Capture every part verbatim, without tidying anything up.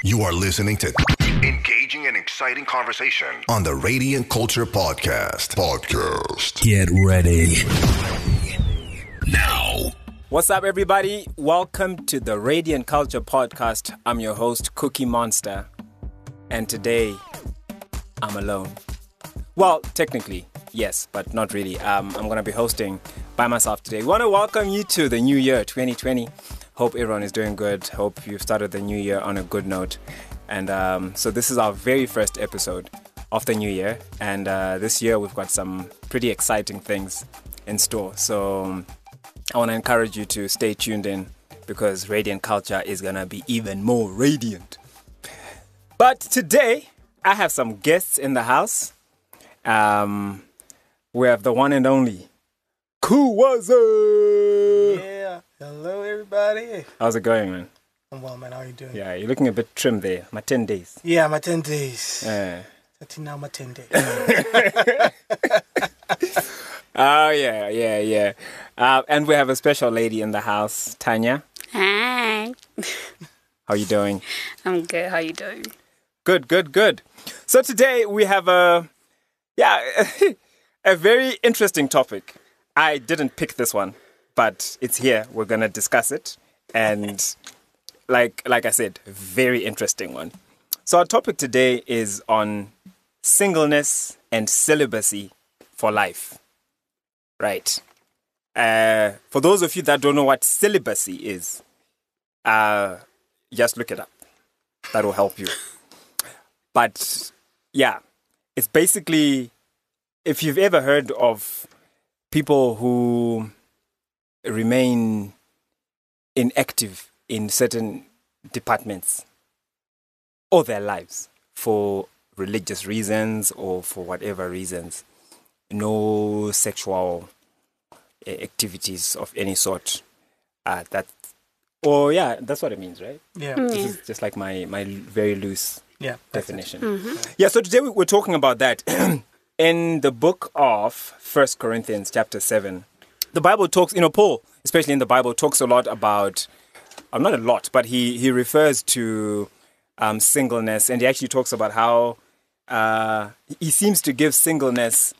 You are listening to engaging and exciting conversation on the Radiant Culture Podcast. Podcast. Get ready. Now. What's up, everybody? Welcome to the Radiant Culture Podcast. I'm your host, Cookie Monster. And today, I'm alone. Well, technically, yes, but not really. Um, I'm going to be hosting by myself today. I want to welcome you to the new year, twenty twenty. Hope everyone is doing good. Hope you've started the new year on a good note. And um, so this is our very first episode of the new year. And uh, this year we've got some pretty exciting things in store. So um, I want to encourage you to stay tuned in because Radiant Culture is going to be even more radiant. But today I have some guests in the house. Um, we have the one and only Kuwaza. Yeah. Hello, everybody. How's it going, man? I'm well, man. How are you doing? Yeah, you're looking a bit trim there. My ten days. Yeah, my ten days. Yeah. thirteen now, my ten days. Oh, yeah, yeah, yeah. Uh, and we have a special lady in the house, Tanya. Hi. How you doing? I'm good. How you doing? Good, good, good. So today we have a, yeah, a very interesting topic. I didn't pick this one, but it's here. We're going to discuss it. And like like I said, very interesting one. So our topic today is on singleness and celibacy for life. Right. Uh, for those of you that don't know what celibacy is, uh, just look it up. That will help you. But yeah, it's basically, if you've ever heard of people who remain inactive in certain departments all their lives for religious reasons or for whatever reasons, no sexual activities of any sort. Uh, that, or yeah, that's what it means, right? Yeah. Mm. This is just like my my very loose Yeah. definition. Mm-hmm. Yeah, so today we- we're talking about that. In the book of First Corinthians chapter seven, the Bible talks, you know, Paul, especially in the Bible, talks a lot about, uh, not a lot, but he, he refers to um, singleness, and he actually talks about how uh, he seems to give singleness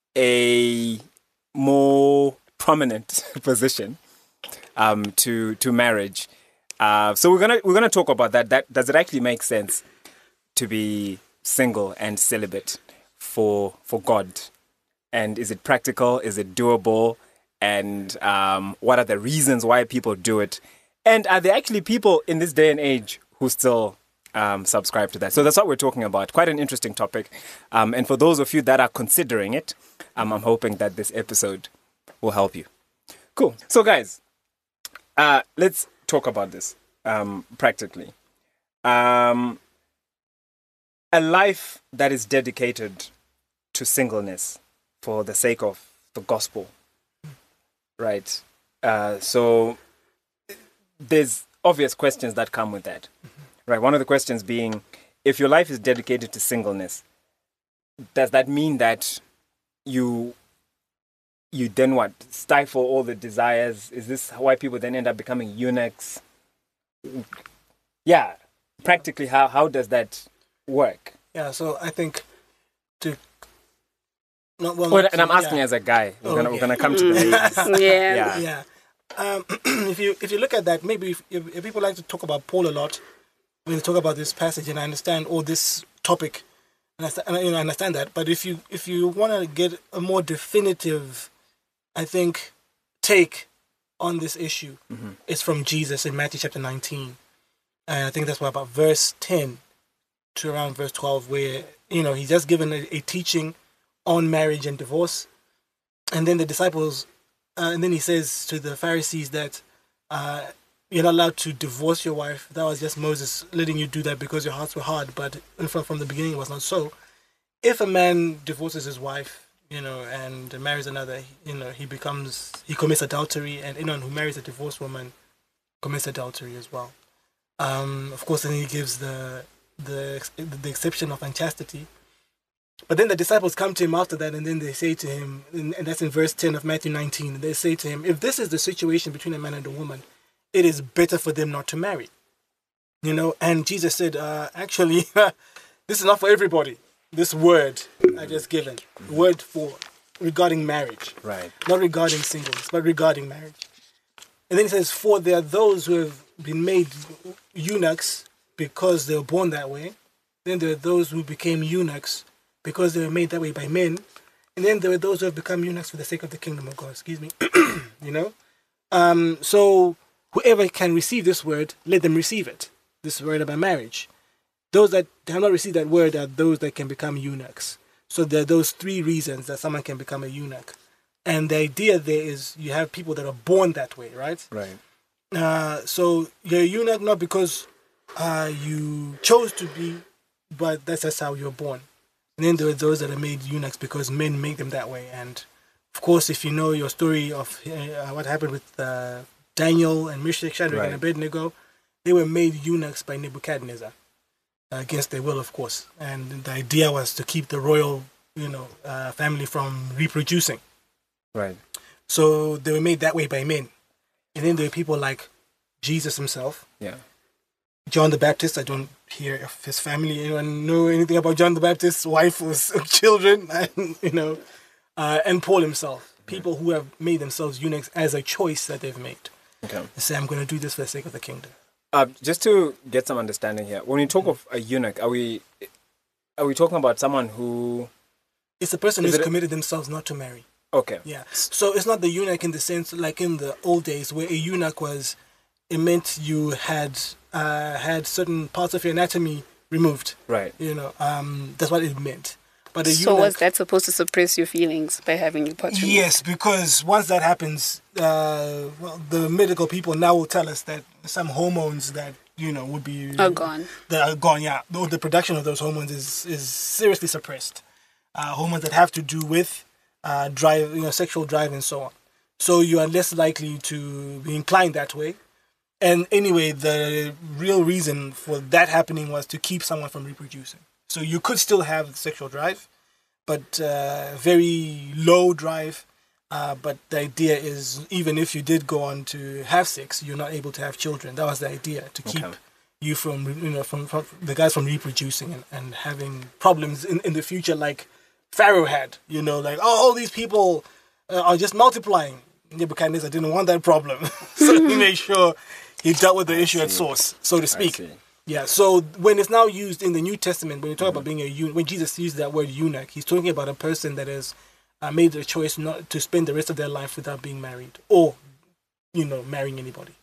a more prominent position um, to to marriage. Uh, so we're gonna we're gonna talk about that. That does it actually make sense to be single and celibate for for God? And is it practical? Is it doable? And um, what are the reasons why people do it? And are there actually people in this day and age who still um, subscribe to that? So that's what we're talking about. Quite an interesting topic. Um, and for those of you that are considering it, um, I'm hoping that this episode will help you. Cool. So guys, uh, let's talk about this um, practically. Um, a life that is dedicated to singleness for the sake of the gospel. Right. Uh, so there's obvious questions that come with that. Mm-hmm. Right. One of the questions being, if your life is dedicated to singleness, does that mean that you you then what? Stifle all the desires? Is this why people then end up becoming eunuchs? Yeah. Practically, how, how does that work? Yeah, so I think to... Not, well, Well, not and I'm to- asking yeah. as a guy. We're Oh, gonna okay. we're gonna come to the ladies. Yeah. Yeah. Yeah. Um, if you if you look at that, maybe if, if, if people like to talk about Paul a lot, when they talk about this passage, and I understand all this topic, and I, and I, you know, I understand that. But if you if you want to get a more definitive, I think, take on this issue, Mm-hmm. it's from Jesus in Matthew chapter nineteen, and I think that's what about verse ten to around verse twelve, where you know he's just given a, a teaching on marriage and divorce, and then the disciples. Uh, and then he says to the Pharisees that uh, you're not allowed to divorce your wife. That was just Moses letting you do that because your hearts were hard. But from, from the beginning, it was not so. If a man divorces his wife, you know, and marries another, you know, he becomes, he commits adultery. And anyone who marries a divorced woman commits adultery as well. Um, of course, then he gives the, the, the exception of unchastity. But then the disciples come to him after that, and then they say to him, and that's in verse ten of Matthew nineteen, they say to him, if this is the situation between a man and a woman, it is better for them not to marry. You know, and Jesus said, uh, actually, this is not for everybody. This word I just given, word for regarding marriage, Right. not regarding singleness, but regarding marriage. And then he says, for there are those who have been made eunuchs because they were born that way. Then there are those who became eunuchs because they were made that way by men. And then there are those who have become eunuchs for the sake of the kingdom of God. Excuse me. You know? Um, so whoever can receive this word, let them receive it. This word about marriage. Those that have not received that word are those that can become eunuchs. So there are those three reasons that someone can become a eunuch. And the idea there is you have people that are born that way, right? Right. Uh, so you're a eunuch not because uh, you chose to be, but that's just how you're born. And then there are those that are made eunuchs because men make them that way. And of course, if you know your story of uh, what happened with uh, Daniel and Meshach, Shadrach, Right. and Abednego, they were made eunuchs by Nebuchadnezzar uh, against their will, of course. And the idea was to keep the royal, you know, uh, family from reproducing. Right. So they were made that way by men. And then there are people like Jesus himself, Yeah. John the Baptist. I don't hear of his family. Anyone know anything about John the Baptist's wife or children? And, you know, uh, and Paul himself. People who have made themselves eunuchs as a choice that they've made. Okay. They say, I'm going to do this for the sake of the kingdom. Uh, just to get some understanding here, when we talk of a eunuch, are we are we talking about someone who? It's a person Is who's it a- committed themselves not to marry. Okay. Yeah. So it's not the eunuch in the sense like in the old days where a eunuch was, it meant you had uh, had certain parts of your anatomy removed. Right. You know, um, that's what it meant. But a So eunuch, was that supposed to suppress your feelings by having your parts removed? yes, because once that happens, uh, well, the medical people now will tell us that some hormones that you know would be Are gone. That are gone. Yeah, the, the production of those hormones is is seriously suppressed. Uh, hormones that have to do with uh, drive, you know, sexual drive and so on. So you are less likely to be inclined that way. And anyway, the real reason for that happening was to keep someone from reproducing. So you could still have sexual drive, but uh, very low drive. Uh, but the idea is, even if you did go on to have sex, you're not able to have children. That was the idea, to keep Okay. you from, you know, from, from the guys from reproducing and, and having problems in, in the future, like Pharaoh had. You know, like oh, all these people uh, are just multiplying. Nebuchadnezzar didn't want that problem, so he made sure he dealt with the issue at source, so to speak. see. Yeah, so when it's now used in the New Testament, when you talk about being a eunuch, when Jesus used that word eunuch, he's talking about a person that has uh, made the choice not to spend the rest of their life without being married or, you know, marrying anybody.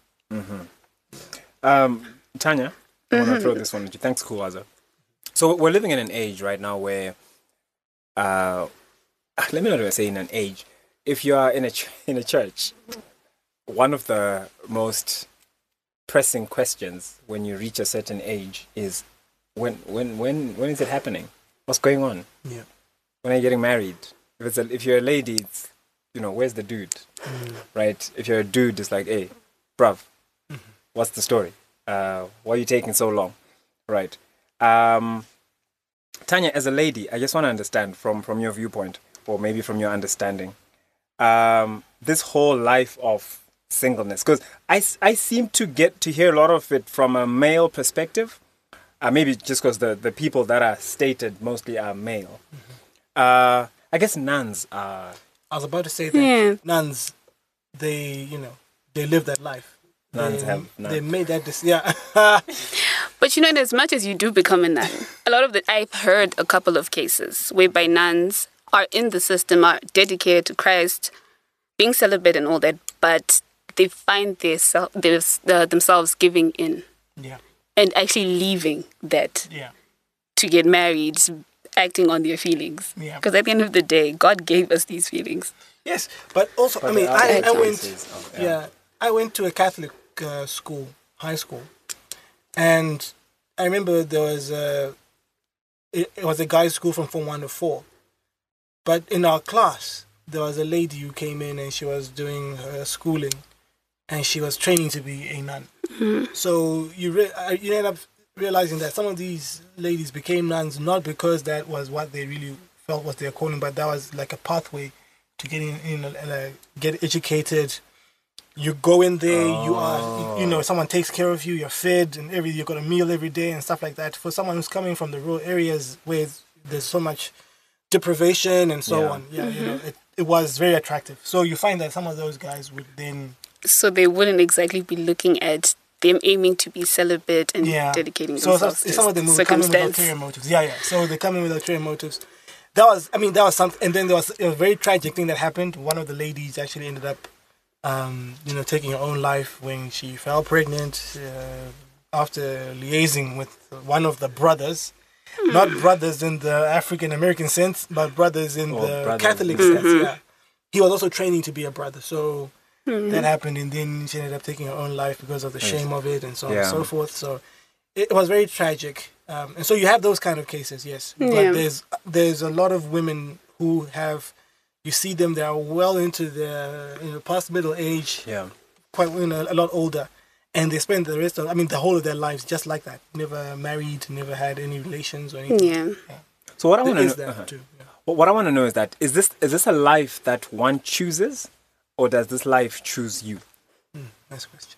Um, Tanya, I want to throw this one at you. Thanks, Kuwaza. So we're living in an age right now where, uh, let me not even say in an age. If you are in a ch- in a church, one of the most pressing questions when you reach a certain age is when when when when is it happening? What's going on? Yeah. When are you getting married? If it's a, if you're a lady, it's, you know, where's the dude? Right? If you're a dude, it's like, hey, bruv, what's the story? Uh, why are you taking so long? Right. Um, Tanya, as a lady, I just want to understand from, from your viewpoint, or maybe from your understanding, um, this whole life of singleness. Because I, I seem to get to hear a lot of it from a male perspective. Uh, maybe just because the, the people that are stated mostly are male. Uh, I guess nuns are... I was about to say that Yeah. nuns, they, you know, they live that life. Nuns they, have none. They made that decision. Yeah. But you know, in as much as you do become a nun, a lot of the I've heard a couple of cases whereby nuns are in the system, are dedicated to Christ, being celibate and all that, but they find their, their, uh, themselves giving in yeah. and actually leaving that Yeah. to get married, acting on their feelings. Yeah. Because at the end of the day, God gave us these feelings. Yes, but also, But I mean, there are I, I other went, cases of- yeah. yeah. I went to a Catholic uh, school, high school, and I remember there was a, it, it was a guys' school from Form One to Four, but in our class there was a lady who came in and she was doing her schooling, and she was training to be a nun. So you re- uh, you end up realizing that some of these ladies became nuns not because that was what they really felt was their calling, but that was like a pathway to getting, you know, uh, get educated, You go in there, oh. you are, you know, someone takes care of you, you're fed, and every you got a meal every day and stuff like that. For someone who's coming from the rural areas where there's so much deprivation and so yeah. on, yeah, mm-hmm. you know, it, it was very attractive. So you find that some of those guys would then... So they wouldn't exactly be looking at them aiming to be celibate and yeah. dedicating so themselves some, to some of them would come in with ulterior motives. Yeah, yeah. So they come in with ulterior motives. That was, I mean, that was something. And then there was a very tragic thing that happened. One of the ladies actually ended up, um, you know, taking her own life when she fell pregnant uh, after liaising with one of the brothers. Hmm. Not brothers in the African American sense, but brothers in oh, the brothers. Catholic mm-hmm. sense. Yeah, he was also training to be a brother. So mm-hmm. that happened, and then she ended up taking her own life because of the yes. shame of it, and so on yeah. and so forth. So it was very tragic. Um, and so you have those kind of cases, yes. But yeah. there's there's a lot of women who have, you see them, they are well into their, you know, past middle age, yeah, quite, you know, a lot older, and they spend the rest of, I mean, the whole of their lives just like that. Never married, never had any relations or anything. Yeah. yeah. So what I want to know, that uh-huh. too. Yeah. Well, what I want to know is that is this is this a life that one chooses, or does this life choose you? Hmm, nice question.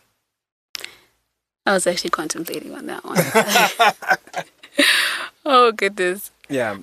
I was actually contemplating on that one. Oh, goodness. Yeah.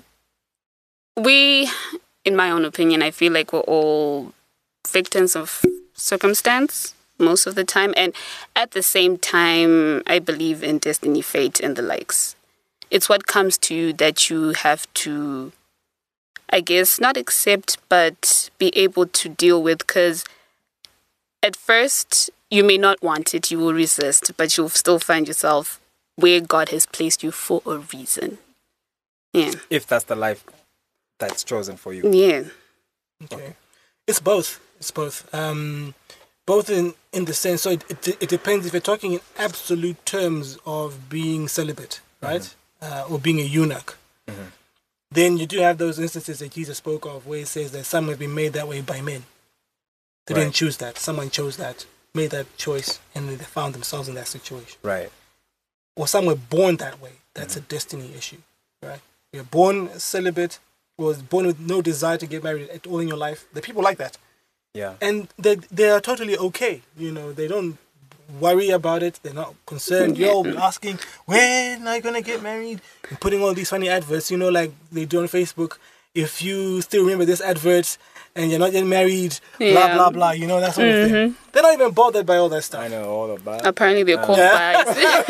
We, in my own opinion, I feel like we're all victims of circumstance most of the time. And at the same time, I believe in destiny, fate, and the likes. It's what comes to you that you have to, I guess, not accept, but be able to deal with. Because at first, you may not want it, you will resist, but you'll still find yourself where God has placed you for a reason. Yeah. If that's the life that's chosen for you. Yeah. Okay. okay. It's both. It's both. Um, both in, in the sense, so it, it, it depends if you're talking in absolute terms of being celibate, right? Mm-hmm. Uh, or being a eunuch. Mm-hmm. Then you do have those instances that Jesus spoke of where it says that some have been made that way by men. They right. didn't choose that. Someone chose that. Made that choice, and they found themselves in that situation. Right. Or some were born that way. That's mm-hmm. a destiny issue, right? You're born celibate, was born with no desire to get married at all in your life. The people like that. Yeah. And they they are totally okay. You know, they don't worry about it. They're not concerned. You're all asking, when are you going to get married? And putting all these funny adverts, you know, like they do on Facebook. If you still remember this advert and you're not yet married, yeah. blah, blah, blah, you know, that sort mm-hmm. of thing. They're not even bothered by all that stuff. I know all about it. Apparently they're called yeah.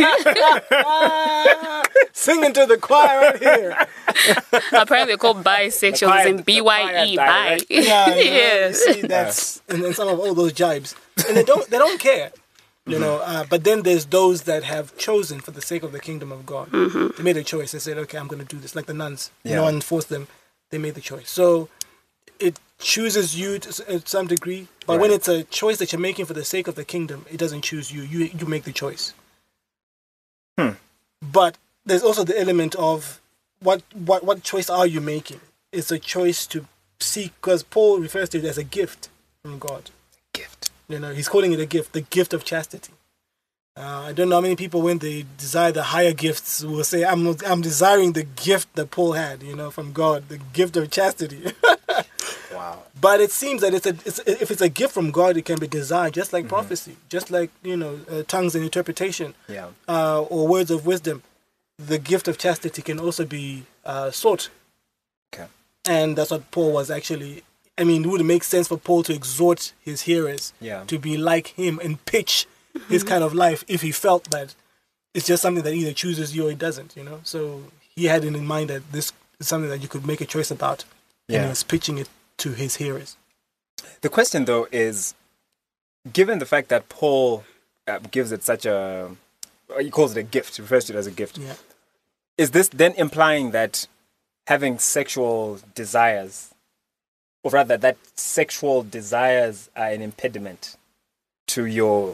bi. Singing to the choir right here. Apparently they're called bisexuals choir, and B Y E, bi. Yeah, yes. You see, that's, and then some of all those jibes. And they don't, they don't care. You mm-hmm. know, uh, but then there's those that have chosen for the sake of the kingdom of God. Mm-hmm. They made a choice. They said, okay, I'm going to do this. Like the nuns. Yeah. No one forced them. They made the choice. So it chooses you to some degree, but right. when it's a choice that you're making for the sake of the kingdom, it doesn't choose you. You you make the choice. Hmm. But there's also the element of what what what choice are you making? It's a choice to seek, because Paul refers to it as a gift from God. Gift. You know, he's calling it a gift, the gift of chastity. Uh, I don't know how many people, when they desire the higher gifts, will say, I'm I'm desiring the gift that Paul had, you know, from God, the gift of chastity. Wow. But it seems that it's a, it's, if it's a gift from God, it can be desired, just like mm-hmm. prophecy, just like, you know, uh, tongues and interpretation, yeah. uh, or words of wisdom. The gift of chastity can also be uh, sought. Okay. And that's what Paul was actually, I mean, it would make sense for Paul to exhort his hearers yeah. to be like him and pitch his kind of life if he felt that it's just something that either chooses you or it doesn't, you know. So he had it in mind that this is something that you could make a choice about, and yeah. he was pitching it to his hearers. The question, though, is, given the fact that Paul uh, gives it such a, he calls it a gift, he refers to it as a gift, yeah. is this then implying that having sexual desires, or rather that sexual desires are an impediment to your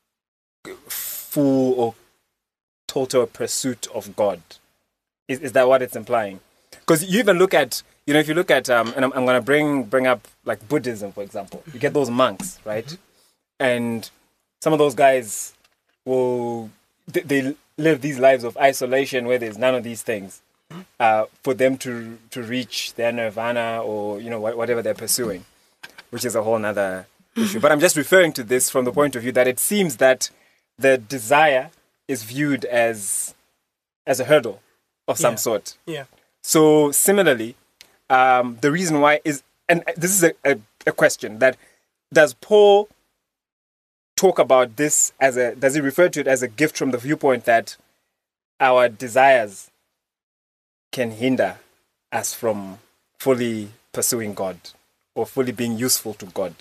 full or total pursuit of God? Is is that what it's implying? Because you even look at, you know, if you look at, um, and I'm, I'm going to bring bring up like Buddhism, for example. You get those monks, right? Mm-hmm. And some of those guys will, they, they live these lives of isolation where there's none of these things uh, for them to to reach their nirvana or, you know, wh- whatever they're pursuing, which is a whole nother issue. But I'm just referring to this from the point of view that it seems that the desire is viewed as as a hurdle of some Yeah. sort. Yeah. So similarly, um, the reason why is, and this is a, a, a question that, does Paul talk about this as a, does he refer to it as a gift from the viewpoint that our desires can hinder us from fully pursuing God or fully being useful to God?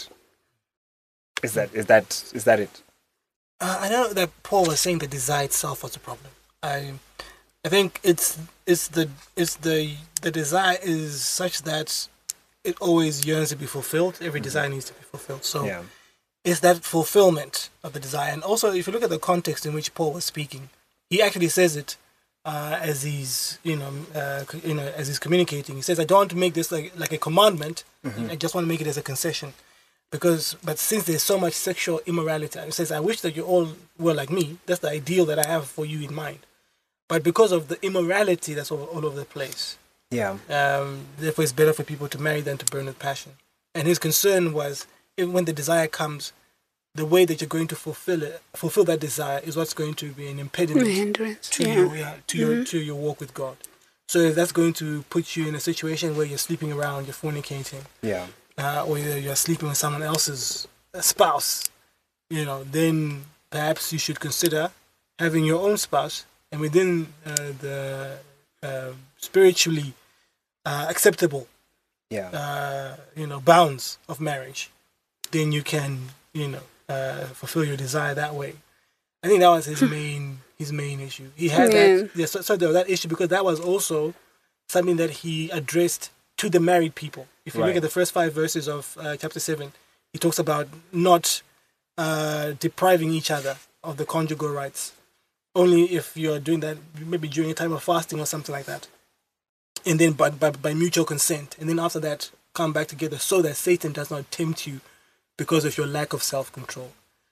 Is that, is that, is that it? Uh, I know that Paul was saying the desire itself was a problem. I, I think it's it's the it's the the desire is such that it always yearns to be fulfilled. Every Mm-hmm. desire needs to be fulfilled. So Yeah. it's that fulfillment of the desire. And also, if you look at the context in which Paul was speaking, he actually says it uh, as he's you know uh, co- you know as he's communicating. He says, "I don't want to make this like like a commandment. I just want to make it as a concession." Because, but since there's so much sexual immorality, it says, I wish that you all were like me. That's the ideal that I have for you in mind. But because of the immorality that's all, all over the place, Yeah. um, therefore it's better for people to marry than to burn with passion. And his concern was, if, when the desire comes, the way that you're going to fulfill it, fulfill that desire, is what's going to be an impediment hindrance. to Yeah. your yeah, to your to your walk with God. So if that's going to put you in a situation where you're sleeping around, you're fornicating, Yeah. uh, or you're, you're sleeping with someone else's spouse, you know, then perhaps you should consider having your own spouse, and within uh, the uh, spiritually uh, acceptable, Yeah. uh, you know, bounds of marriage, then you can, you know, uh, fulfill your desire that way. I think that was his main his main issue. He had Yeah. that, yeah, so, so there was that issue because that was also something that he addressed to the married people. If you look Right. at the first five verses of uh, chapter seven, he talks about not uh, depriving each other of the conjugal rights. Only if you're doing that, maybe during a time of fasting or something like that. And then by, by, by mutual consent. And then after that, come back together so that Satan does not tempt you because of your lack of self-control.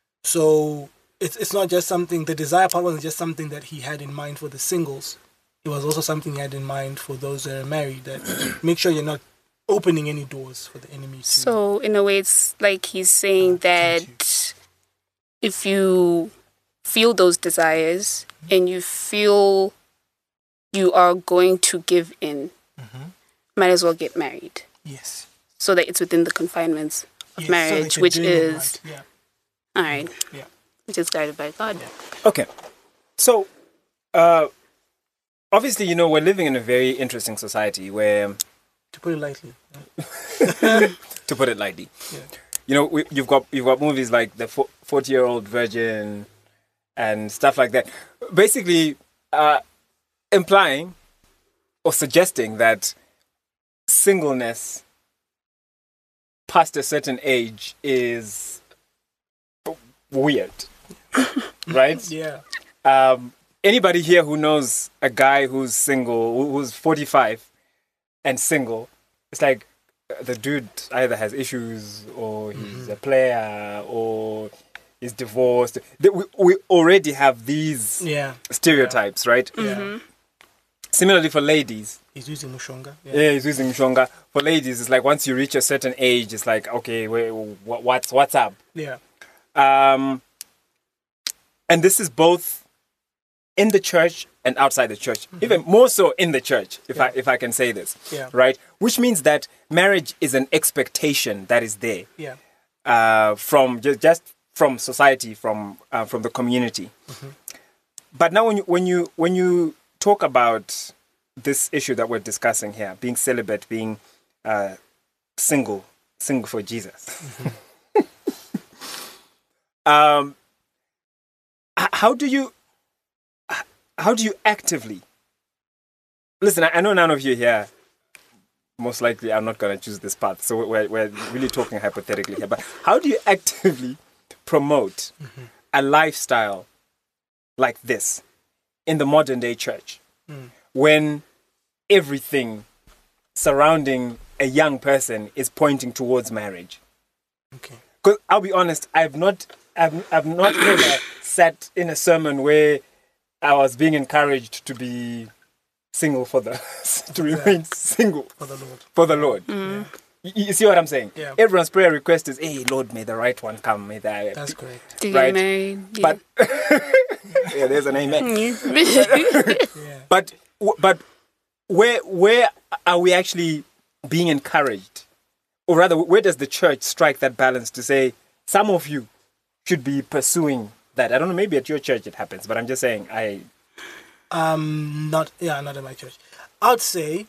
So it's it's not just something, the desire part wasn't just something that he had in mind for the singles. It was also something he had in mind for those that are married, that make sure you're not opening any doors for the enemy to. So in a way, it's like he's saying that if you feel those desires and you feel you are going to give in, might as well get married Yes. so that it's within the confinements of Yes, so that marriage, you're which doing it is right. Yeah. all right, Yeah. which is guided by God. Okay. So, uh, obviously, you know, we're living in a very interesting society where, To put it lightly. to put it lightly, Yeah. you know, we, you've got you've got movies like The forty-Year-Old Virgin and stuff like that, basically uh, implying or suggesting that singleness past a certain age is weird, right? Yeah. Um, anybody here who knows a guy who's single, who- who's forty-five and single, it's like uh, the dude either has issues or he's a player or he's divorced. Th- We, we already have these Yeah. stereotypes, right? Yeah. Similarly for ladies, He's using Mushonga. Yeah. yeah, he's using Shonga. For ladies, it's like once you reach a certain age, it's like, okay, wait, wh- what's what's up? Yeah. Um, and this is both in the church and outside the church, even more so in the church, if I Yeah. if I can say this, Yeah. right? Which means that marriage is an expectation that is there Yeah. uh, from just, just from society, from uh, from the community. But now, when you when you when you talk about this issue that we're discussing here, being celibate, being uh, single, single for Jesus. um, h- how do you h- how do you actively listen? I, I know none of you here. Most likely, I'm not going to choose this path. So we're we're really talking hypothetically here. But how do you actively promote a lifestyle like this in the modern day church when everything surrounding a young person is pointing towards marriage? Okay. Because I'll be honest, I've not, I've, I've not ever sat in a sermon where I was being encouraged to be single for the, to remain single For the Lord. for the Lord. You, you see what I'm saying? Yeah. Everyone's prayer request is, hey, Lord, may the right one come. May that. That's correct. To Right. get married. Yeah. But yeah, there's an amen. Yeah. But but where where are we actually being encouraged, or rather, where does the church strike that balance to say some of you should be pursuing that? I don't know. Maybe at your church it happens, but I'm just saying. I Um, not yeah, not in my church. I'd say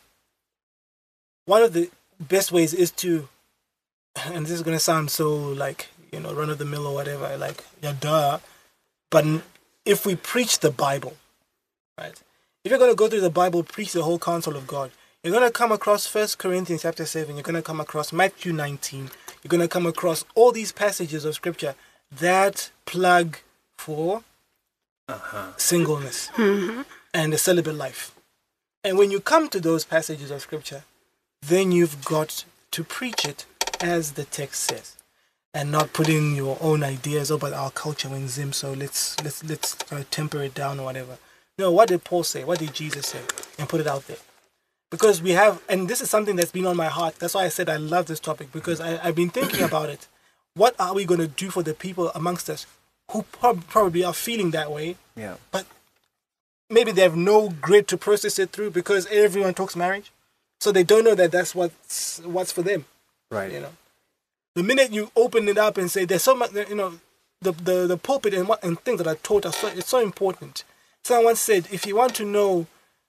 one of the best ways is to, and this is gonna sound so like you know run of the mill or whatever, like yeah, duh. But if we preach the Bible, right? If you're gonna go through the Bible, preach the whole counsel of God, you're gonna come across First Corinthians chapter seven. You're gonna come across Matthew nineteen. You're gonna come across all these passages of Scripture that plug for singleness and the celibate life. And when you come to those passages of Scripture, then you've got to preach it as the text says, and not put in your own ideas about our culture when Zim. So let's let's let's kind of temper it down or whatever. No, what did Paul say? What did Jesus say? And put it out there. Because we have, and this is something that's been on my heart. That's why I said I love this topic, because I, I've been thinking about it. What are we going to do for the people amongst us who prob- probably are feeling that way, yeah. but maybe they have no grid to process it through because everyone talks marriage, so they don't know that that's what's what's for them. Right. You know, the minute you open it up and say there's so much, you know, the the, the pulpit and what and things that are taught are so it's so important. Someone said, if you want to know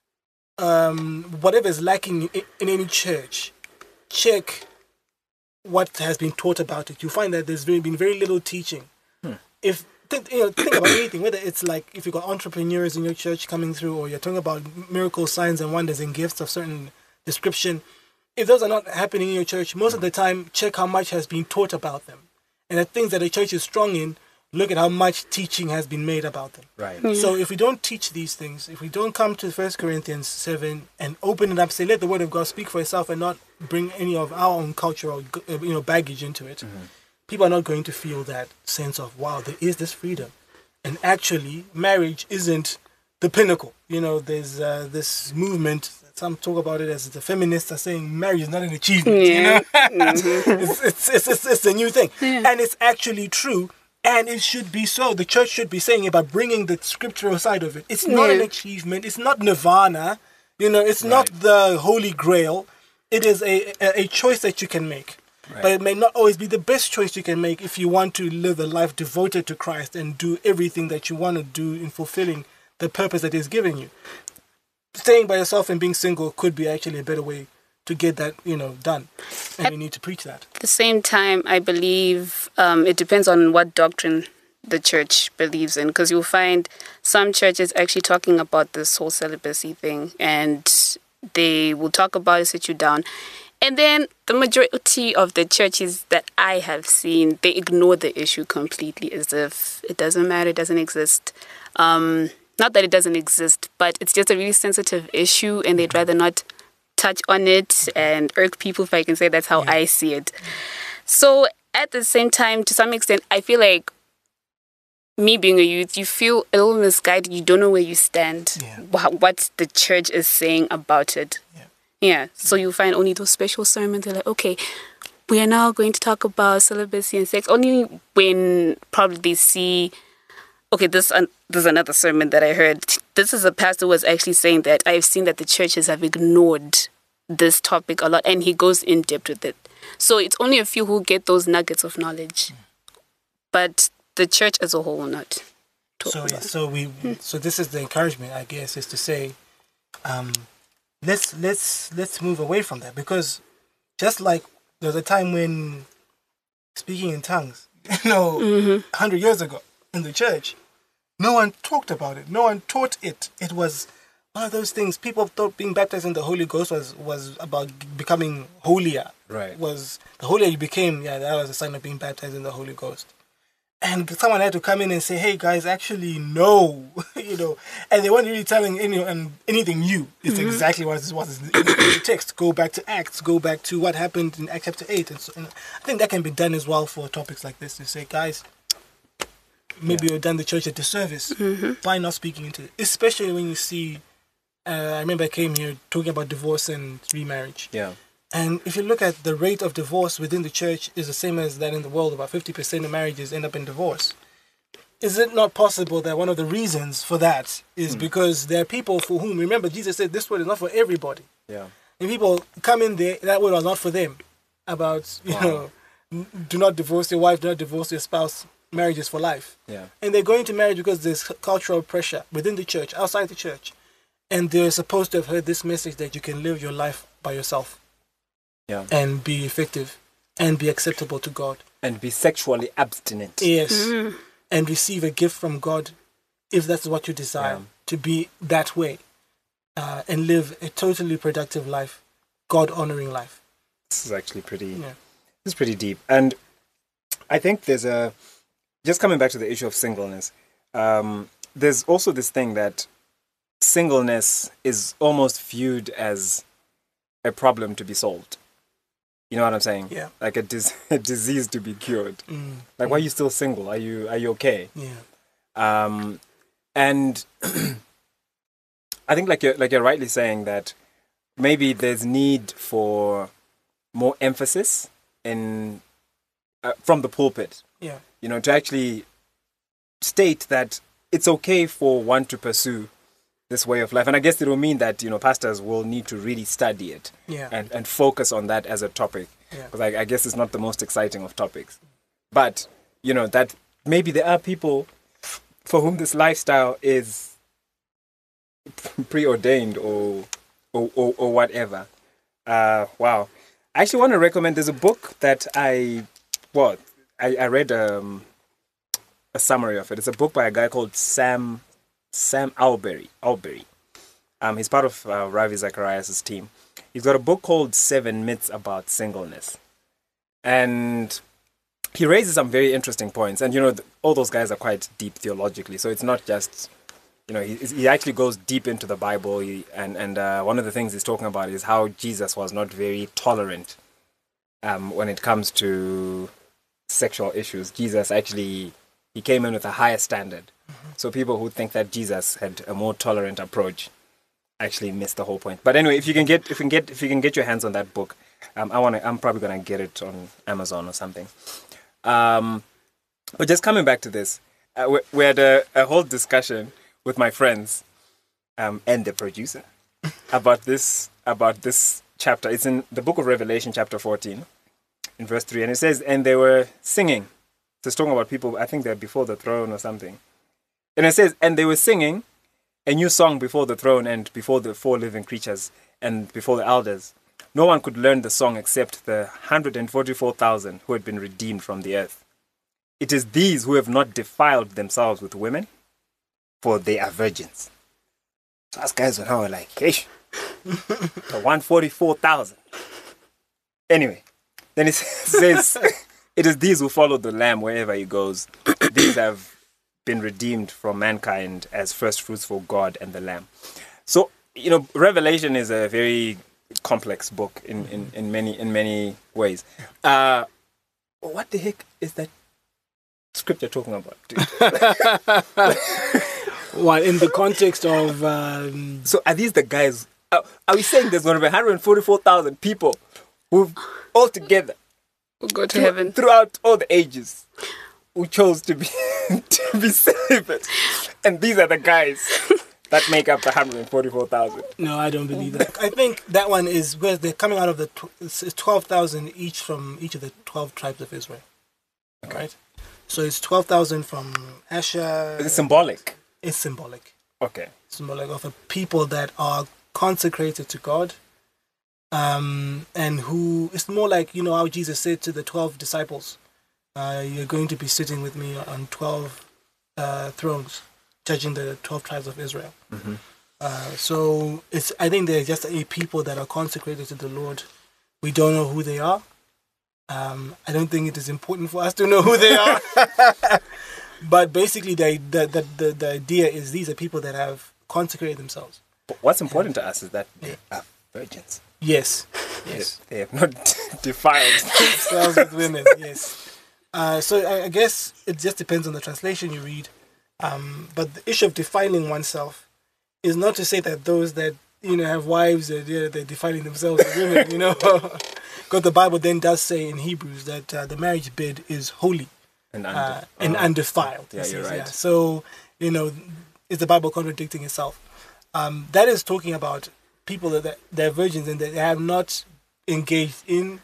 um, whatever is lacking in, in any church, check what has been taught about it. You find that there's very, been very little teaching. Hmm. If think, you know, think about anything, whether it's like if you've got entrepreneurs in your church coming through, or you're talking about miracles, signs, and wonders and gifts of certain description. If those are not happening in your church, most of the time, check how much has been taught about them. And the things that the church is strong in, look at how much teaching has been made about them. Right. Yeah. So if we don't teach these things, if we don't come to First Corinthians seven and open it up, say, let the word of God speak for itself and not bring any of our own cultural you know, baggage into it, mm-hmm. people are not going to feel that sense of, wow, there is this freedom. And actually, marriage isn't the pinnacle. You know, there's uh, this movement, some talk about it as the feminists are saying marriage is not an achievement. Yeah. You know? Mm-hmm. it's, it's, it's, it's, it's a new thing. Yeah. And it's actually true. And it should be so. The church should be saying about bringing the scriptural side of it. It's not Yeah. an achievement. It's not nirvana. You know, it's Right. not the holy grail. It is a, a, a choice that you can make. Right. But it may not always be the best choice you can make if you want to live a life devoted to Christ and do everything that you want to do in fulfilling the purpose that He's given you. Staying by yourself and being single could be actually a better way to get that, you know, done. And we need to preach that. At the same time, I believe um, it depends on what doctrine the church believes in, because you'll find some churches actually talking about this whole celibacy thing, and they will talk about it, sit you down. And then the majority of the churches that I have seen, they ignore the issue completely as if it doesn't matter, it doesn't exist. Um, not that it doesn't exist, but it's just a really sensitive issue, and they'd rather not touch on it and irk people, if I can say that's how Yeah. I see it. So at the same time, to some extent, I feel like me being a youth, you feel a little misguided. You don't know where you stand, Yeah. wha- what the church is saying about it. Yeah. Yeah. So you find only those special sermons. They're like, okay, we are now going to talk about celibacy and sex. Only when probably they see, okay, this, uh, this is another sermon that I heard. This is a pastor who was actually saying that I've seen that the churches have ignored this topic a lot, and he goes in depth with it. So it's only a few who get those nuggets of knowledge, but the church as a whole will not talk So about yeah, it. so we so this is the encouragement, I guess, is to say, um, let's let's let's move away from that, because just like there was a time when speaking in tongues, you know, Mm-hmm. a hundred years ago in the church, no one talked about it, no one taught it. It was one of those things. People thought being baptized in the Holy Ghost was was about becoming holier. Right. Was the holier you became, yeah, that was a sign of being baptized in the Holy Ghost. And someone had to come in and say, hey guys, actually no, you know, and they weren't really telling any, um, anything new. It's Mm-hmm. exactly what it was in the text. Go back to Acts, go back to what happened in Acts chapter eight. And, so, and I think that can be done as well for topics like this, to say, guys, maybe you've done the church a disservice Mm-hmm. by not speaking into it. Especially when you see, uh, I remember I came here talking about divorce and remarriage. Yeah. And if you look at the rate of divorce within the church is the same as that in the world, about fifty percent of marriages end up in divorce. Is it not possible that one of the reasons for that is mm. because there are people for whom, remember, Jesus said this word is not for everybody. Yeah. And people come in there, that word was not for them. About, you wow. know, do not divorce your wife, do not divorce your spouse, marriage is for life. Yeah. And they're going to marriage because there's cultural pressure within the church, outside the church. And they're supposed to have heard this message that you can live your life by yourself. Yeah. And be effective and be acceptable to God. And be sexually abstinent. Yes. Mm. And receive a gift from God if that's what you desire, yeah. to be that way. Uh, and live a totally productive life, God-honoring life. This is actually pretty, yeah. this is pretty deep. And I think there's a, just coming back to the issue of singleness, um, there's also this thing that singleness is almost viewed as a problem to be solved. You know what I'm saying? Yeah. Like a, dis- a disease to be cured. Mm. Like, why are you still single? Are you are you okay? Yeah. Um, and I think, like you're like you're rightly saying, that maybe there's need for more emphasis in uh, from the pulpit. Yeah. You know, to actually state that it's okay for one to pursue this way of life. And I guess it will mean that, you know, pastors will need to really study it yeah. and, and focus on that as a topic. Because yeah. I, I guess it's not the most exciting of topics. But, you know, that maybe there are people for whom this lifestyle is preordained or or, or, or whatever. Uh, wow. I actually want to recommend, there's a book that I, well, I, I read um, a summary of it. It's a book by a guy called Sam Sam Albury. Albury. Um, he's part of uh, Ravi Zacharias' team. He's got a book called Seven Myths About Singleness. And he raises some very interesting points. And, you know, th- all those guys are quite deep theologically. So it's not just, you know, he, he actually goes deep into the Bible. He, and and uh, one of the things he's talking about is how Jesus was not very tolerant um, when it comes to sexual issues. Jesus actually, he came in with a higher standard. Mm-hmm. So people who think that Jesus had a more tolerant approach actually missed the whole point. But anyway, if you can get if you can get if you can get your hands on that book, um, I want to. I'm probably gonna get it on Amazon or something. Um, but just coming back to this, uh, we, we had a, a whole discussion with my friends um, and the producer about this about this chapter. It's in the book of Revelation, chapter fourteen, in verse three, and it says, "And they were singing." So it's talking about people. I think they're before the throne or something. And it says, "And they were singing a new song before the throne and before the four living creatures and before the elders. No one could learn the song except the one hundred forty-four thousand who had been redeemed from the earth. It is these who have not defiled themselves with women, for they are virgins." So us guys were now like, hey, the one hundred forty-four thousand. Anyway, then it says, "It is these who follow the Lamb wherever he goes. These have been redeemed from mankind as first fruits for God and the Lamb." So, you know, Revelation is a very complex book in, in, in many in many ways. Uh, what the heck is that scripture talking about, dude? What, in the context of... Um... So are these the guys... Uh, are we saying there's going to be one hundred forty-four thousand people who all together will go to through, heaven throughout all the ages who chose to be to be celibate, and these are the guys that make up the one hundred forty-four thousand? No, I don't believe that. I think that one is where they're coming out of the tw- it's twelve thousand each from each of the twelve tribes of Israel. Okay. Right? So it's twelve thousand from Asher. Is it symbolic? It's symbolic. Okay. Symbolic of a people that are consecrated to God. Um, and who, it's more like, you know, how Jesus said to the twelve disciples, uh, you're going to be sitting with me on twelve uh, thrones, judging the twelve tribes of Israel. Mm-hmm. Uh, so it's, I think they're just a people that are consecrated to the Lord. We don't know who they are. Um, I don't think it is important for us to know who they are. But basically, the, the, the, the, the idea is these are people that have consecrated themselves. But what's important to us is that they are virgins. Yes. Yes. They, they have not defiled themselves with women. Yes. Uh, so I, I guess it just depends on the translation you read. Um, but the issue of defiling oneself is not to say that those that you know, have wives that they're, they're defining themselves as women, you know. Because the Bible then does say in Hebrews that uh, the marriage bed is holy And, uh, under, and oh. undefiled. Yeah, it you're says, right. yeah. So, you know, is the Bible contradicting itself? Um, that is talking about people that, that they're virgins and that they have not engaged in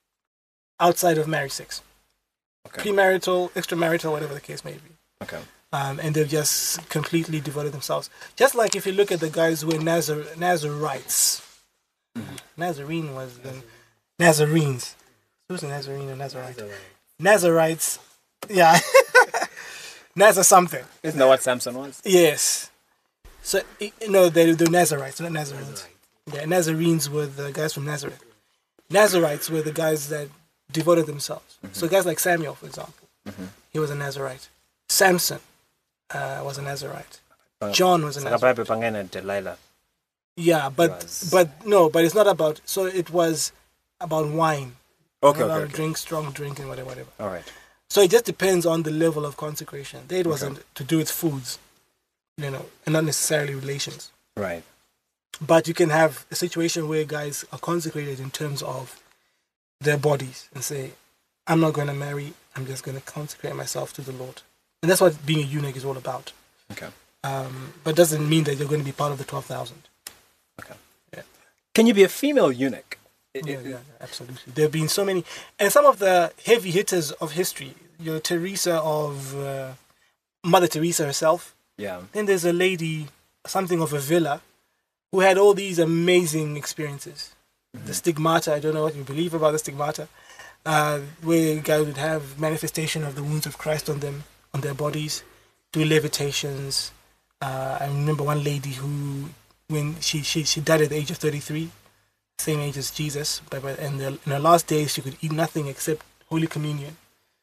outside of marriage sex. Okay. Premarital, extramarital, whatever the case may be. Okay. Um, and they've just completely devoted themselves. Just like if you look at the guys who were Nazar- Nazarites. Mm-hmm. Nazarene was the Nazarenes. Who's a Nazarene or Nazarite? Nazarites. Yeah. Nazar something. Isn't that what Samson was? Yes. So, you know, they're the Nazarites, not Nazarenes. Yeah, Nazarenes were the guys from Nazareth. Nazarites were the guys that devoted themselves. Mm-hmm. So guys like Samuel, for example, mm-hmm. he was a Nazarite. Samson uh, was a Nazarite. John was a Nazarite. Delilah. Yeah, but was... but no, but it's not about. So it was about wine. Okay, about okay, okay. Drink, strong drink, and whatever, whatever. All right. So it just depends on the level of consecration. There it wasn't okay. to do with foods, you know, and not necessarily relations. Right. But you can have a situation where guys are consecrated in terms of their bodies and say, I'm not going to marry, I'm just going to consecrate myself to the Lord. And that's what being a eunuch is all about. Okay. Um, but it doesn't mean that you're going to be part of the twelve thousand. Okay. Yeah. Can you be a female eunuch? Yeah, yeah, absolutely. There have been so many. And some of the heavy hitters of history, you know, Teresa of, uh, Mother Teresa herself. Yeah. Then there's a lady, something of a villa, who had all these amazing experiences. Mm-hmm. The stigmata, I don't know what you believe about the stigmata, uh, where guys would have manifestation of the wounds of Christ on them, on their bodies, do levitations. Uh, I remember one lady who, when she, she, she died at the age of thirty-three, same age as Jesus, but, but in, the, in her last days she could eat nothing except Holy Communion.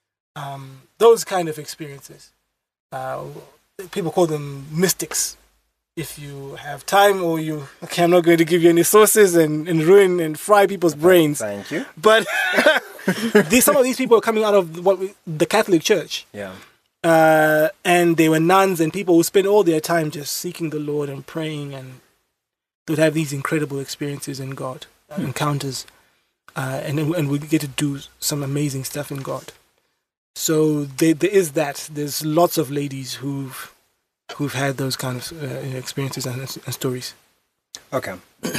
Um, those kind of experiences. Uh, people call them mystics. If you have time or you... Okay, I'm not going to give you any sources and, and ruin and fry people's brains. Thank you. But these, some of these people are coming out of what we, the Catholic Church. Yeah. Uh, and they were nuns and people who spend all their time just seeking the Lord and praying, and they would have these incredible experiences in God, uh, hmm. encounters, uh, and and we get to do some amazing stuff in God. So there, there is that. There's lots of ladies who've who've had those kind of uh, experiences and, and stories. Okay.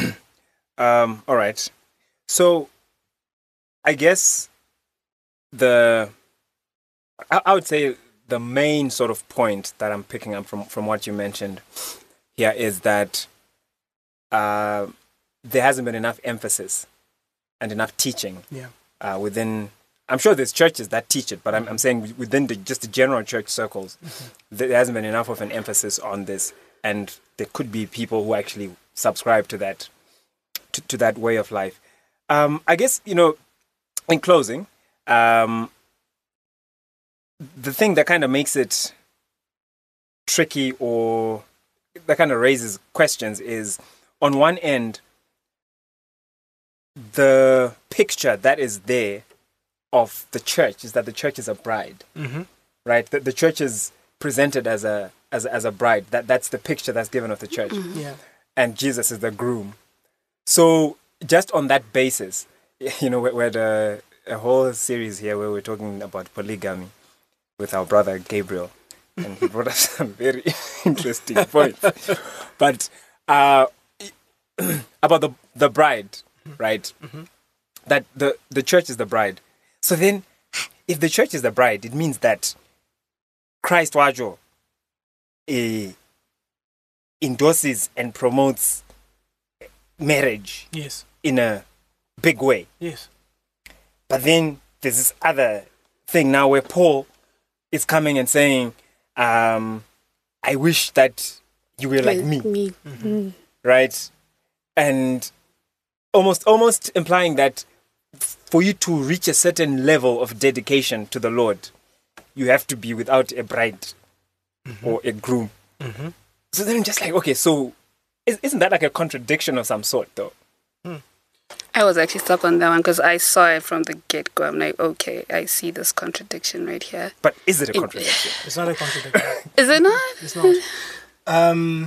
um, all right. So I guess the I, I would say the main sort of point that I'm picking up from, from what you mentioned here is that uh, there hasn't been enough emphasis and enough teaching yeah. uh, within. I'm sure there's churches that teach it, but I'm, I'm saying within the, just the general church circles, mm-hmm. there hasn't been enough of an emphasis on this, and there could be people who actually subscribe to that, to, to that way of life. Um, I guess, you know, in closing, um, the thing that kind of makes it tricky or that kind of raises questions is, on one end, the picture that is there of the church is that the church is a bride, mm-hmm. right? The, the church is presented as a as as a bride. That that's the picture that's given of the church, mm-hmm. yeah. And Jesus is the groom. So just on that basis, you know, we had a, a whole series here where we're talking about polygamy with our brother Gabriel, and he brought up some very interesting points. But uh, about the the bride, right? Mm-hmm. That the the church is the bride. So then, if the church is the bride, it means that Christ Wajo uh, endorses and promotes marriage, yes, in a big way. Yes. But then there's this other thing now where Paul is coming and saying, um, I wish that you were like, like me. me. Mm-hmm. Right? And almost almost implying that for you to reach a certain level of dedication to the Lord, you have to be without a bride mm-hmm. or a groom. Mm-hmm. So then I'm just like, okay, so isn't that like a contradiction of some sort, though? Hmm. I was actually stuck on that one because I saw it from the get-go. I'm like, okay, I see this contradiction right here. But is it a it, contradiction? It's not a contradiction. Is it not? It's not. Um,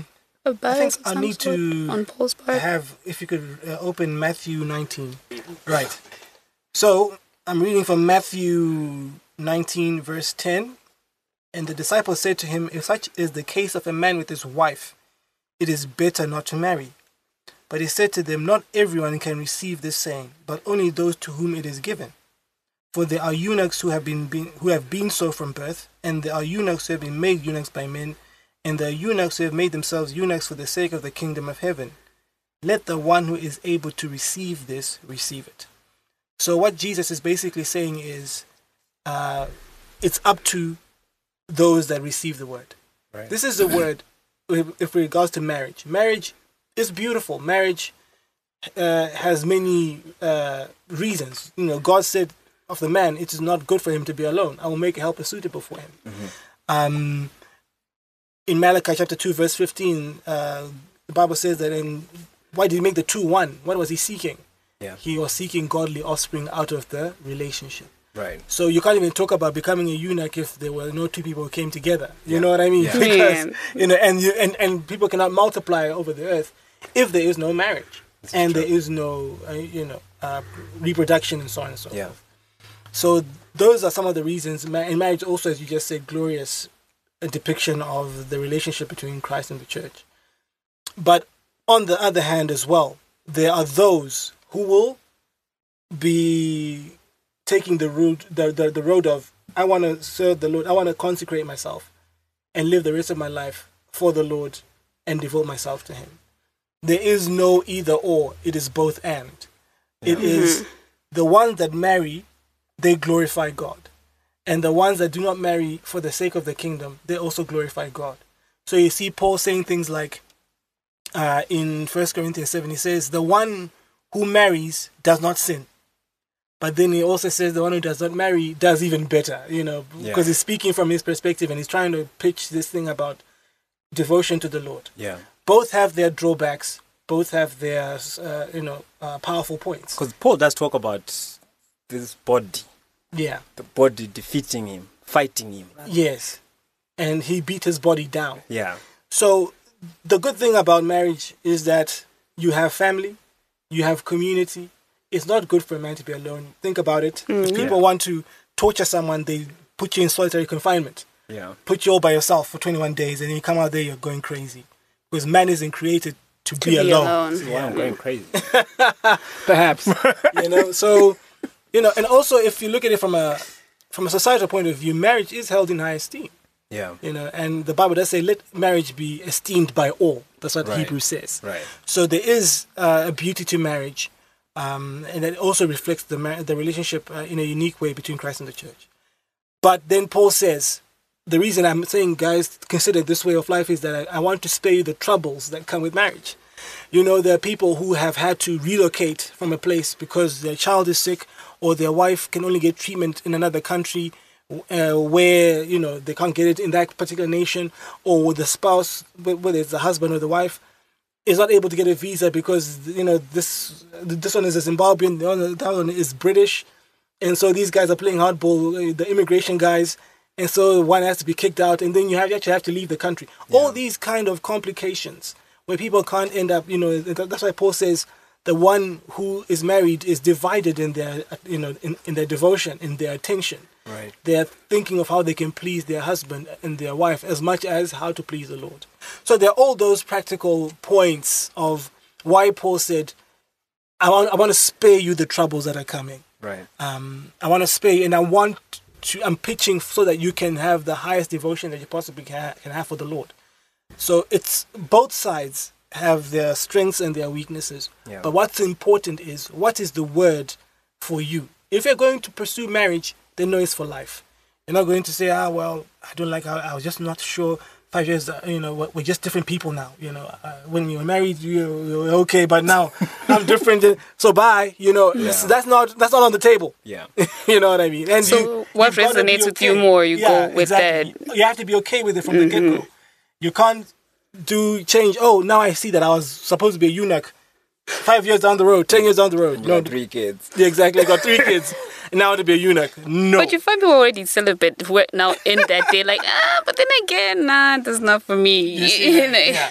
A I bias think of I some need sort to on Paul's part. have, if you could uh, open Matthew nineteen. Right. So I'm reading from Matthew nineteen, verse ten. And the disciples said to him, if such is the case of a man with his wife, it is better not to marry. But he said to them, not everyone can receive this saying, but only those to whom it is given. For there are eunuchs who have been, been who have been so from birth, and there are eunuchs who have been made eunuchs by men, and there are eunuchs who have made themselves eunuchs for the sake of the kingdom of heaven. Let the one who is able to receive this, receive it. So what Jesus is basically saying is, uh, it's up to those that receive the word. Right. This is the word if, if regards to marriage. Marriage is beautiful. Marriage uh, has many uh, reasons. You know, God said of the man, it is not good for him to be alone. I will make a helper suitable for him. Mm-hmm. Um, in Malachi chapter two, verse fifteen, uh, the Bible says that, in, why did he make the two one? What was he seeking? Yeah. He was seeking godly offspring out of the relationship. Right. So you can't even talk about becoming a eunuch if there were no two people who came together. You Yeah. know what I mean? Yeah. Because Yeah. you know, and you and, and people cannot multiply over the earth if there is no marriage This is and true. there is no uh, you know uh, reproduction and so on and so Yeah. forth. So those are some of the reasons. Ma- And marriage also, as you just said, glorious a depiction of the relationship between Christ and the church. But on the other hand as well, there are those who will be taking the road, the, the, the road of, I want to serve the Lord, I want to consecrate myself and live the rest of my life for the Lord and devote myself to Him. There is no either or, it is both and. It is the ones that marry, they glorify God. And the ones that do not marry for the sake of the kingdom, they also glorify God. So you see Paul saying things like, uh, in First Corinthians seven, he says, the one who marries does not sin. But then he also says the one who does not marry does even better, you know, Yeah. because he's speaking from his perspective and he's trying to pitch this thing about devotion to the Lord. Yeah. Both have their drawbacks, both have their, uh, you know, uh, powerful points. Because Paul does talk about this body, Yeah, the body defeating him, fighting him. yes. And he beat his body down. Yeah. So the good thing about marriage is that you have family, you have community. It's not good for a man to be alone. Think about it. If people Yeah. want to torture someone, they put you in solitary confinement. Yeah. Put you all by yourself for twenty-one days, and then you come out there, you're going crazy. Because man isn't created to, To be, be alone. alone. Why I'm going crazy. Perhaps. you know, so, you know, and also if you look at it from a from a societal point of view, marriage is held in high esteem. Yeah. You know, and the Bible does say, let marriage be esteemed by all. That's what Right. Hebrews says. Right. So there is uh, a beauty to marriage, um, and it also reflects the mar- the relationship uh, in a unique way between Christ and the church. But then Paul says, the reason I'm saying, guys, consider this way of life is that I, I want to spare you the troubles that come with marriage. You know, there are people who have had to relocate from a place because their child is sick or their wife can only get treatment in another country uh, where, you know, they can't get it in that particular nation, or the spouse, whether it's the husband or the wife, is not able to get a visa because, you know, this this one is a Zimbabwean, the other that one is British, and so these guys are playing hardball, the immigration guys, and so one has to be kicked out, and then you have you actually have to leave the country. Yeah. All these kind of complications where people can't end up, you know, that's why Paul says the one who is married is divided in their, you know, in, in their devotion, in their attention. Right. They're thinking of how they can please their husband and their wife as much as how to please the Lord. So there are all those practical points of why Paul said, I want, I want to spare you the troubles that are coming. Right. Um, I want to spare you, and I want to, I'm pitching so that you can have the highest devotion that you possibly can, can have for the Lord. So it's both sides have their strengths and their weaknesses. Yeah. But what's important is, what is the word for you? If you're going to pursue marriage, then know it's for life. You're not going to say, ah, well, I don't like, I, I was just not sure. Five years, uh, you know, we're, we're just different people now. You know, uh, when you were married, you, you were okay, but now I'm different. So bye. You know, Yeah. so that's not that's not on the table. Yeah. You know what I mean? And So you, what you've gotta be resonates with you okay. more, you Yeah, go with exactly. that. You have to be okay with it from the get go. You can't do change. Oh, now I see that I was supposed to be a eunuch. Five years down the road, ten years down the road. You No, got three kids. yeah, exactly. I got three kids. And now to be a eunuch. No. But you find people already celibate who are now in that day, like, ah, but then again, nah, that's not for me. You see, You know? yeah.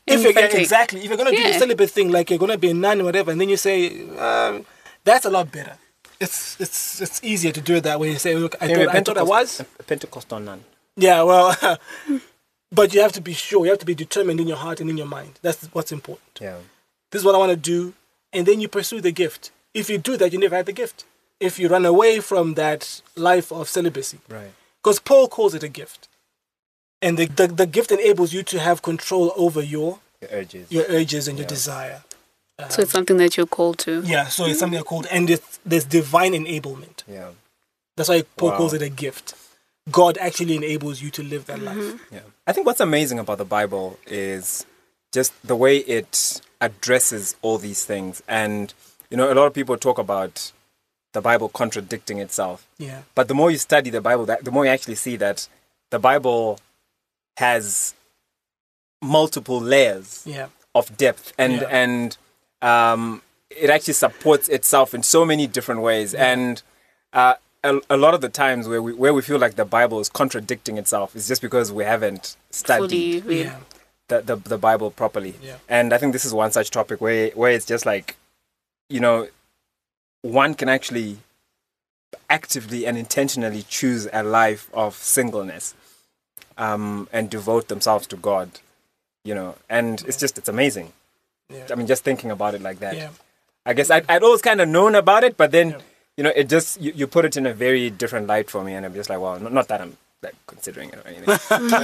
if you're Emphatic. exactly, if you're gonna do the Yeah. celibate thing, like you're gonna be a nun or whatever, and then you say, um, that's a lot better. It's it's it's easier to do it that way. You say, look, I Maybe a thought I thought I was. a Pentecostal nun. Yeah, well, but you have to be sure. You have to be determined in your heart and in your mind. That's what's important. Yeah. This is what I want to do, and then you pursue the gift. If you do that, you never had the gift. If you run away from that life of celibacy, Right. because Paul calls it a gift, and the, the the gift enables you to have control over your Your urges. your urges and your Yeah. desire. So it's something that you're called to. Yeah, so it's something called, and it's, there's divine enablement. Yeah. That's why Paul Wow. calls it a gift. God actually enables you to live that life. Yeah. I think what's amazing about the Bible is just the way it addresses all these things. And, you know, a lot of people talk about the Bible contradicting itself. Yeah, But the more you study the Bible, that the more you actually see that the Bible has multiple layers yeah, of depth, and Yeah. and um, it actually supports itself in so many different ways. And uh, a, a lot of the times where we where we feel like the Bible is contradicting itself is just because we haven't studied Fully. yeah, the, the the Bible properly. Yeah. And I think this is one such topic where where it's just like, you know, one can actually actively and intentionally choose a life of singleness, um, and devote themselves to God, you know, and it's just it's amazing. yeah. I mean, just thinking about it like that. yeah. I guess I'd, I'd always kind of known about it, but then, Yeah. you know, it just, you, you put it in a very different light for me, and I'm just like, well, not, not that I'm like considering it or anything.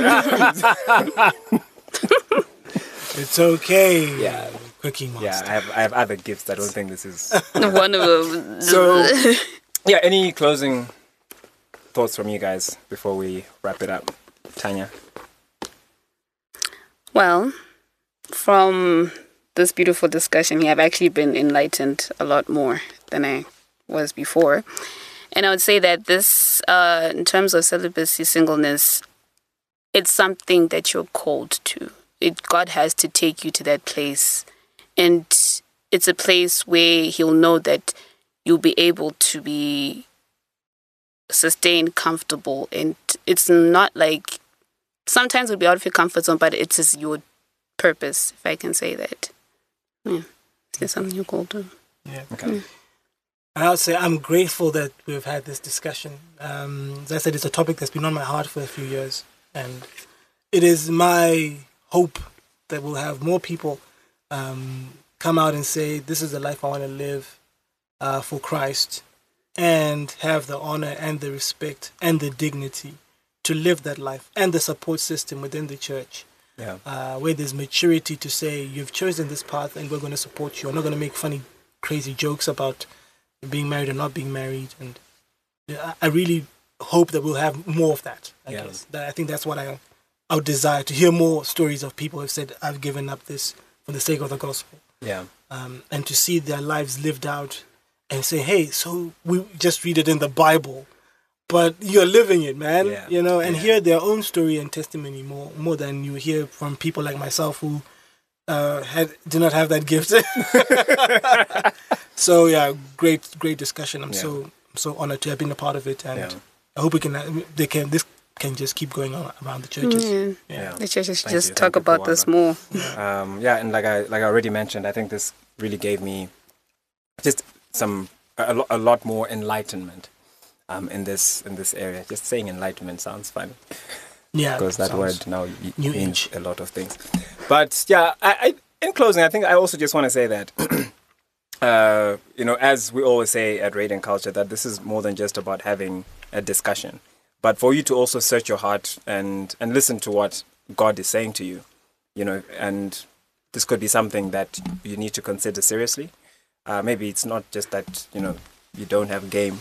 It's okay. Yeah. Cooking master. Yeah, I have I have other gifts. I don't think this is. One of them. So, yeah, any closing thoughts from you guys before we wrap it up? Tanya? Well, from this beautiful discussion here, I've actually been enlightened a lot more than I was before. And I would say that this, uh, in terms of celibacy, singleness, it's something that you're called to. It, God has to take you to that place. And it's a place where He'll know that you'll be able to be sustained, comfortable. And it's not like, sometimes it'll be out of your comfort zone, but it is your purpose, if I can say that. Yeah. It's something you're called to. Yeah. Okay. And I would say I'm grateful that we've had this discussion. Um, as I said, it's a topic that's been on my heart for a few years. And it is my hope that we'll have more people um, come out and say, this is the life I want to live uh, for Christ, and have the honor and the respect and the dignity to live that life, and the support system within the church. Yeah. Uh, where there's maturity to say, you've chosen this path and we're going to support you. We're not going to make funny, crazy jokes about being married or not being married. And I- I really hope that we'll have more of that. I Yeah. guess that, I think that's what I, I would desire, to hear more stories of people who have said, I've given up this for the sake of the gospel. Yeah. Um, and to see their lives lived out and say, hey, so we just read it in the Bible, but you're living it, man. Yeah. You know, and Yeah. hear their own story and testimony more more than you hear from people like myself who uh, had do not have that gift. So yeah, great great discussion. I'm Yeah. so I'm so honored to have been a part of it, and Yeah. I hope we can they can this can just keep going on around the churches. Yeah. Yeah. The churches should Thank just you. talk Thank you for about this Wanda. more. Um, yeah, and like I like I already mentioned, I think this really gave me just some a, lo- a lot more enlightenment um, in this in this area. Just saying enlightenment sounds fun Yeah, because that sounds- word now y- new means age. a lot of things. But yeah, I, I in closing, I think I also just want to say that. Uh, you know, as we always say at Radiant Culture, that this is more than just about having a discussion, but for you to also search your heart and, and listen to what God is saying to you, you know, and this could be something that you need to consider seriously. Uh, maybe it's not just that, you know, you don't have game.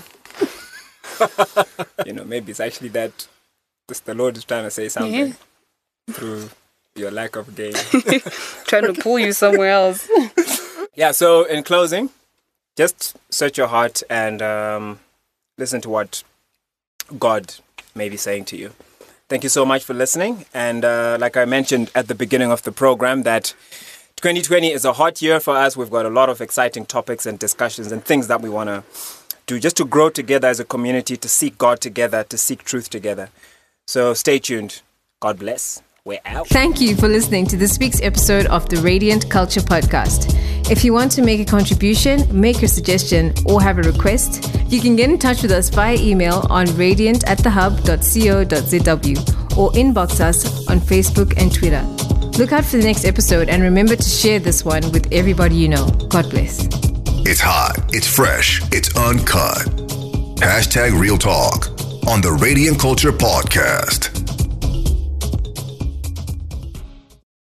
You know, maybe it's actually that this, the Lord is trying to say something Yeah. through your lack of game. Trying to pull you somewhere else. Yeah, so in closing, just search your heart and um, listen to what God may be saying to you. Thank you so much for listening. And uh, like I mentioned at the beginning of the program, that twenty twenty is a hot year for us. We've got a lot of exciting topics and discussions and things that we want to do just to grow together as a community, to seek God together, to seek truth together. So stay tuned. God bless. We're out. Thank you for listening to this week's episode of the Radiant Culture Podcast. If you want to make a contribution, make a suggestion, or have a request, you can get in touch with us via email on radiant at the hub dot co dot z w or inbox us on Facebook and Twitter. Look out for the next episode and remember to share this one with everybody you know. God bless. It's hot, it's fresh, it's uncut. Hashtag Real Talk on the Radiant Culture Podcast.